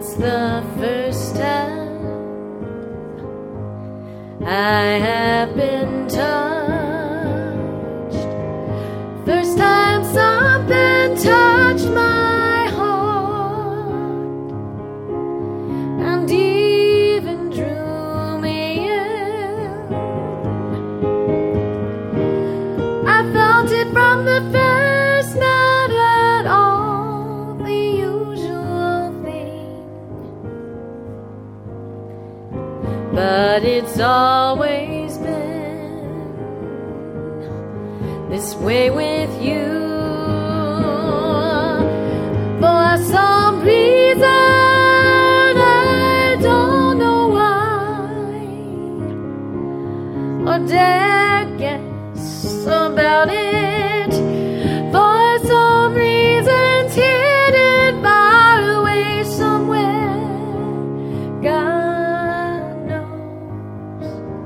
it's the first time I have been touched. First time something touched my heart and even drew me in. I felt it from the first, not at all the usual thing, but it's always been this way with you. For some reason I don't know why or dare guess about it. For some reason hidden far away somewhere, God knows.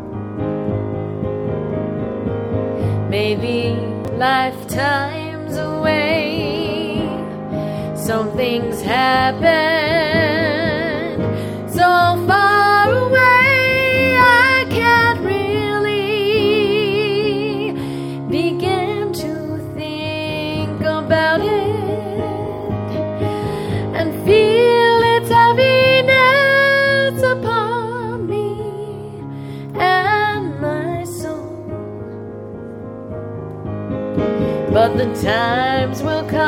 Maybe lifetimes away, some things happen so far away I can't really begin to think about it and feel its heaviness upon me and my soul. But the times will come